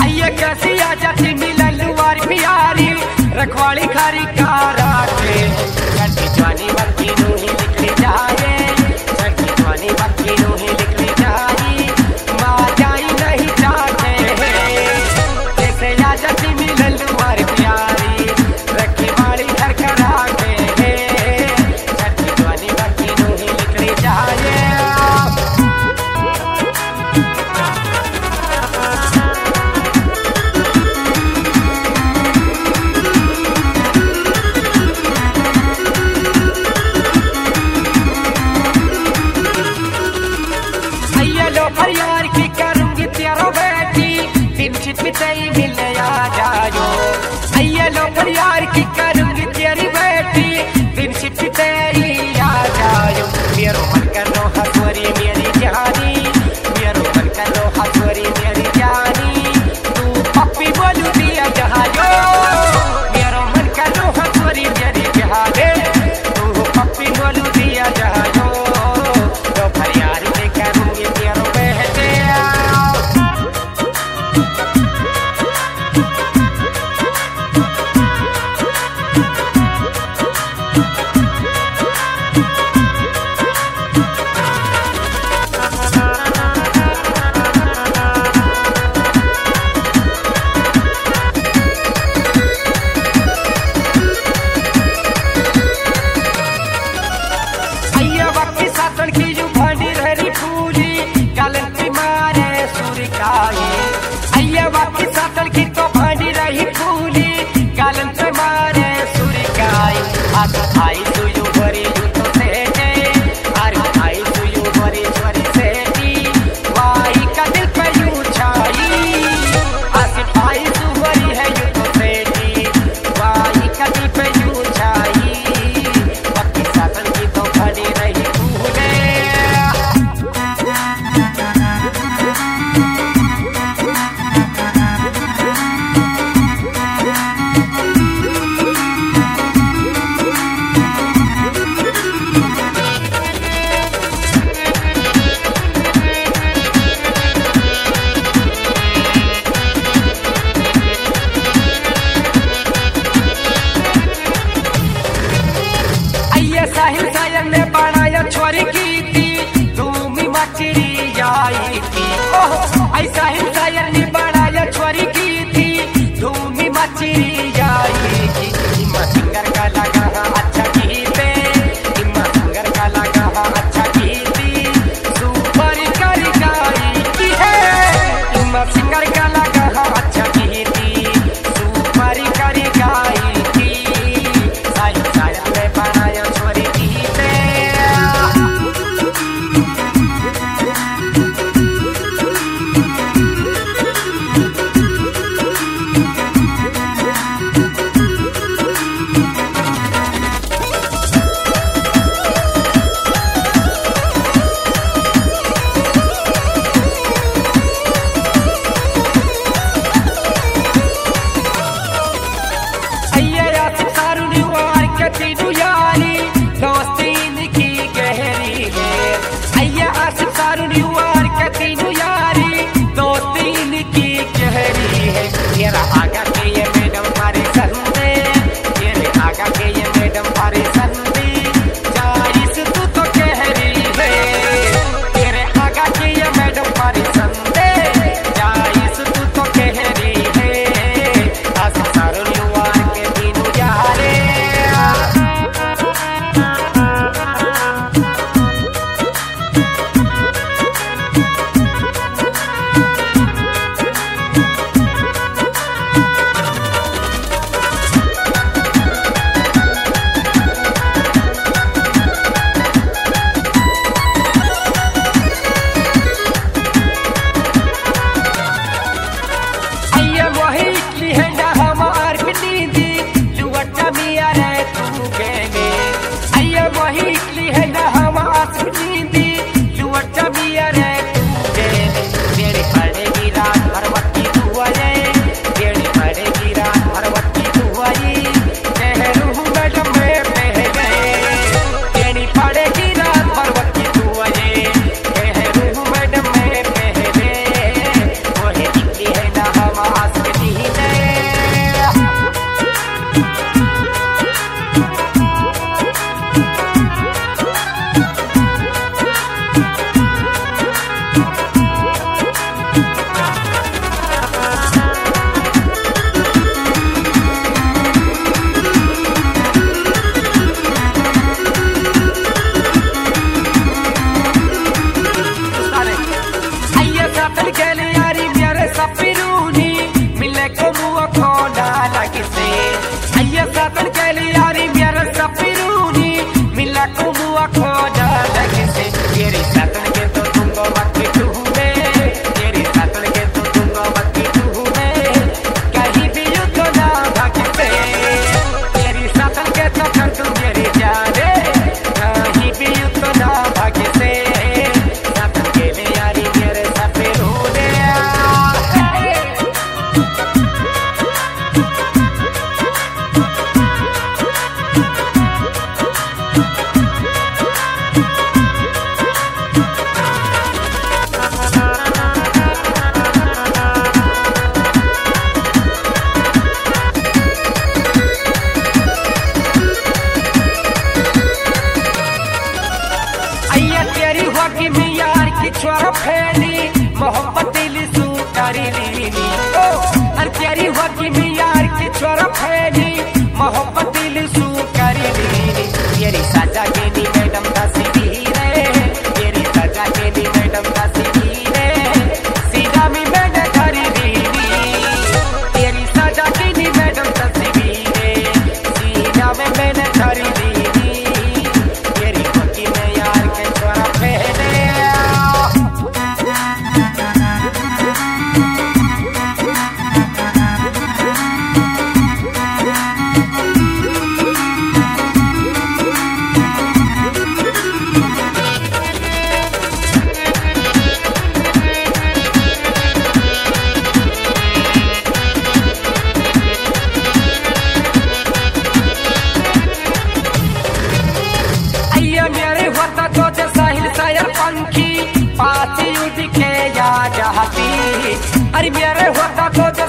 आइए कसिया जाति मिलन लुआर प्यारी रखवाली खारी कारा के छठी जवानी बक्की नू ही निकली जाए छठी जवानी बक्की नू ही निकली जाए माँ जाई नहीं जाते जैसे आ जाति मिलन लुआर प्यारी रखवाली घर करा के छठी जवानी बक्की नू ही निकली जाए। परिवार की करूंगी तेरो बेटी दिन छिपते मिलने आ जाओ आइए लो परिवार की करूंगी तेरी बेटी दिन छिपते आ जाओ मेरो मन करो हसवरी मेरी जानी मेरो मन करो हसवरी मेरी जानी तू पप्पी बोलू दिया जहाजो मेरो मन करो हसवरी मेरी जहाजे तू पप्पी बोलू दिया जहाजो तो परिवार की करूंगी तेरो छोरी की थी धूमी मचरी आई थी ऐसा ही शायर ने बनाया छोरी की थी धूमी मचरी आई थी सिंगर का लगा अच्छा गीत सिंगर का लगा अच्छा गीत सुपर कर गाई की है सिंगर का लगा अच्छा गीत सुपर कर गाई थी शायर ने बनाया छोरी करी लीनी हर प्यारी होगी में यार के छोरा फैली मोहब्बत दिल सू करी लीनी तेरी सजा के नी मैडम का सीधी रे तेरी सजा के नी मैडम का सीधी रे सीधा में मैंने करी लीनी तेरी सजा के नी मैडम का सीधी रे सीधा में मैंने करी लीनी तेरी होगी में यार के छोरा फैले मेरे होता तो साहिल शायर पंखी पास दिखे या जाती अरे मेरे होता तो